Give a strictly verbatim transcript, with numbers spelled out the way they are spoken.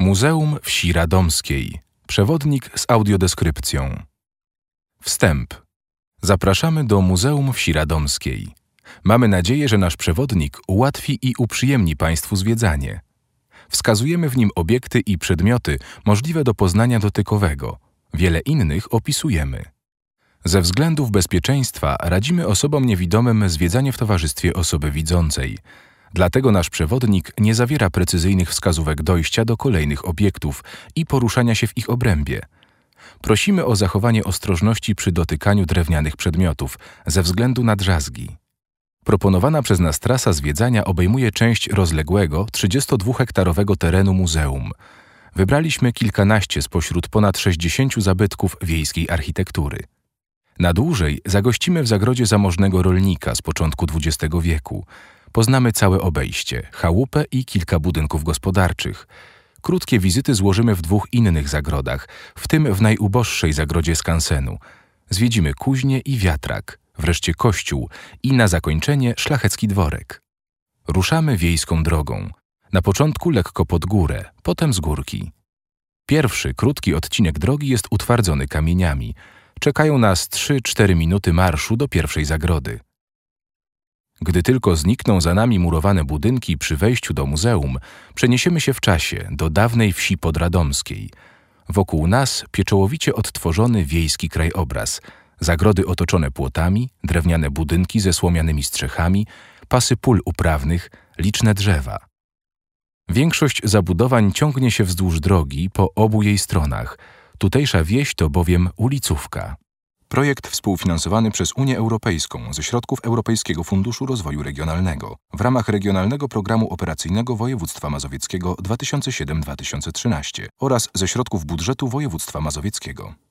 Muzeum Wsi Radomskiej. Przewodnik z audiodeskrypcją. Wstęp. Zapraszamy do Muzeum Wsi Radomskiej. Mamy nadzieję, że nasz przewodnik ułatwi i uprzyjemni Państwu zwiedzanie. Wskazujemy w nim obiekty i przedmioty możliwe do poznania dotykowego. Wiele innych opisujemy. Ze względów bezpieczeństwa radzimy osobom niewidomym zwiedzanie w towarzystwie osoby widzącej. Dlatego nasz przewodnik nie zawiera precyzyjnych wskazówek dojścia do kolejnych obiektów i poruszania się w ich obrębie. Prosimy o zachowanie ostrożności przy dotykaniu drewnianych przedmiotów ze względu na drzazgi. Proponowana przez nas trasa zwiedzania obejmuje część rozległego, trzydziestodwuhektarowego terenu muzeum. Wybraliśmy kilkanaście spośród ponad sześćdziesięciu zabytków wiejskiej architektury. Na dłużej zagościmy w zagrodzie zamożnego rolnika z początku dwudziestego wieku. Poznamy całe obejście, chałupę i kilka budynków gospodarczych. Krótkie wizyty złożymy w dwóch innych zagrodach, w tym w najuboższej zagrodzie skansenu. Zwiedzimy kuźnię i wiatrak, wreszcie kościół i na zakończenie szlachecki dworek. Ruszamy wiejską drogą. Na początku lekko pod górę, potem z górki. Pierwszy, krótki odcinek drogi jest utwardzony kamieniami. Czekają nas trzy cztery minuty marszu do pierwszej zagrody. Gdy tylko znikną za nami murowane budynki przy wejściu do muzeum, przeniesiemy się w czasie do dawnej wsi podradomskiej. Wokół nas pieczołowicie odtworzony wiejski krajobraz, zagrody otoczone płotami, drewniane budynki ze słomianymi strzechami, pasy pól uprawnych, liczne drzewa. Większość zabudowań ciągnie się wzdłuż drogi po obu jej stronach. Tutejsza wieś to bowiem ulicówka. Projekt współfinansowany przez Unię Europejską ze środków Europejskiego Funduszu Rozwoju Regionalnego w ramach Regionalnego Programu Operacyjnego Województwa Mazowieckiego dwa tysiące siedem do dwa tysiące trzynaście oraz ze środków budżetu województwa mazowieckiego.